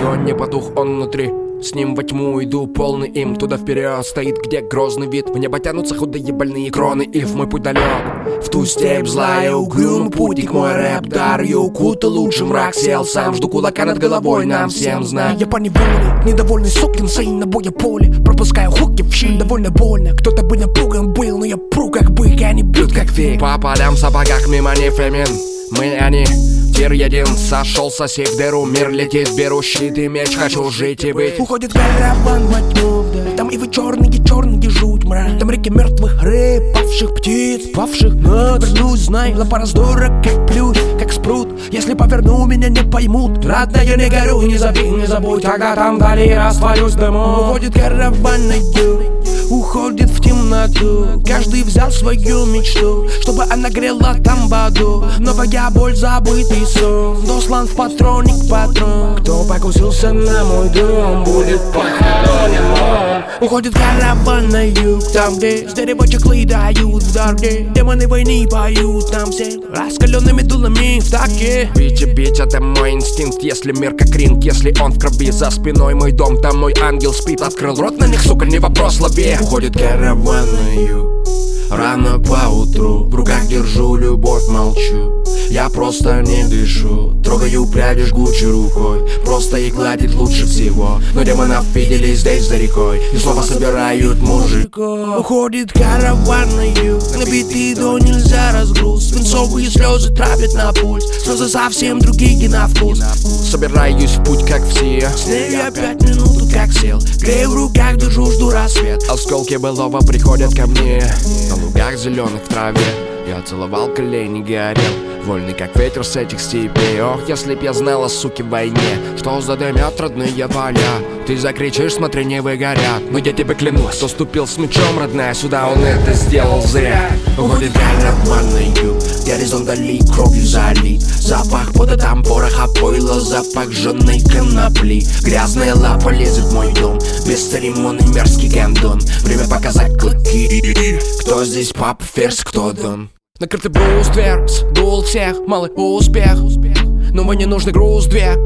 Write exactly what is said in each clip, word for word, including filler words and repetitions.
огонь, не потух он внутри. С ним во тьму иду, полный им. Туда вперед стоит, где грозный вид. В небо тянутся худые больные кроны. И в мой путь далек, в ту степь злая, угрюмый путик. Мой рэп дар ее укутал, лучше мрак сел сам. Жду кулака над головой, нам всем знать. Я поневоле, недовольный сукин сын на боя поле. Пропускаю хуки в щель, довольно больно. Кто-то бы напуган был, но я пру как бык, и они бьют как фиг. По полям в сапогах мимо не фемин. Мы они, тир един, сошел сосед в дыру. Мир летит, беру щит и меч, хочу жить и быть. Уходит караван во тьму вдаль. Там ивы черные, черные, жуть мрак. Там реки мертвых рыб, павших птиц, павших ног. Вернусь, знай, лапа раздора, как плюс, как спрут. Если поверну, меня не поймут. Родная, не горю, не забей, не забудь, когда там вдали растворюсь в дыму. Уходит караван на юг, уходит в темноту. Каждый взял свою мечту, чтобы она грела там в аду. Новая боль, забытый сон, дослан в патроник патрон. Кто покусился на мой дом, будет похоронен он. Уходит караван на юг, там где с деревочек дают в дороге. Демоны войны поют, там все раскаленными дулами в таке. Бить и бить, это мой инстинкт. Если мир как ринг, если он в крови. За спиной мой дом, там мой ангел спит. Открыл рот на них, сука, не вопрос, лови. Уходит караван на юг, рано поутру. В руках держу любовь, молчу. Я просто не дышу, трогаю пряди жгучей рукой. Просто их гладить лучше всего. Но демонов видели здесь за рекой, и снова собирают мужиков. Уходит караван на юг, набитый до нельзя разгруз. Свинцовые слезы травят на пульс, слезы совсем другие на вкус. Собираюсь в путь, как все. С ней я пять минут как сел, грею в руках, держу, жду рассвет. Осколки былого приходят ко мне. На лугах зеленых в траве я целовал колени, горел, вольный как ветер с этих степей. Ох, если б я знала, суки, в войне, что задымят родные поля. Ты закричишь, смотри, не выгорят. Но я тебе клянусь, кто ступил с мечом, родная, сюда, он это сделал зря. Уходит караван на юг, горизонт вдали кровью залит. Запах пота, там пороха, пойла, запах жженой конопли. Грязная лапа лезет в мой дом, бесцеремонный мерзкий гандон. Время показать клыки, кто здесь папа, ферзь, кто дон. Накрытый бруствер, сдул всех, малый успех. Но мне нужный груз две.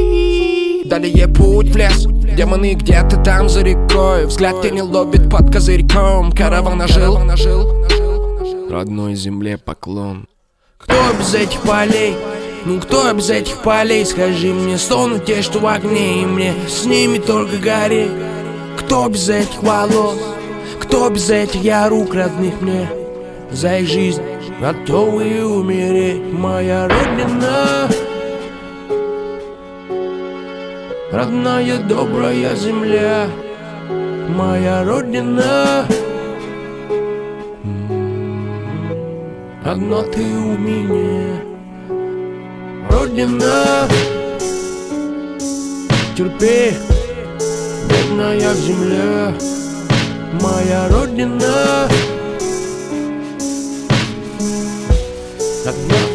Далее путь в лес, демоны где-то там за рекой. Взгляд тени ловит под козырьком. Караван нажил родной земле поклон. Кто без этих полей? Ну кто без этих полей? Скажи мне, стонут те, что в огне, и мне с ними только гореть. Кто без этих волос? Кто без этих я рук родных мне? За их жизнь готовы умереть. Моя родина, родная добрая земля. Моя родина, одна ты у меня. Родина, терпи, бедная земля. Моя родина, одна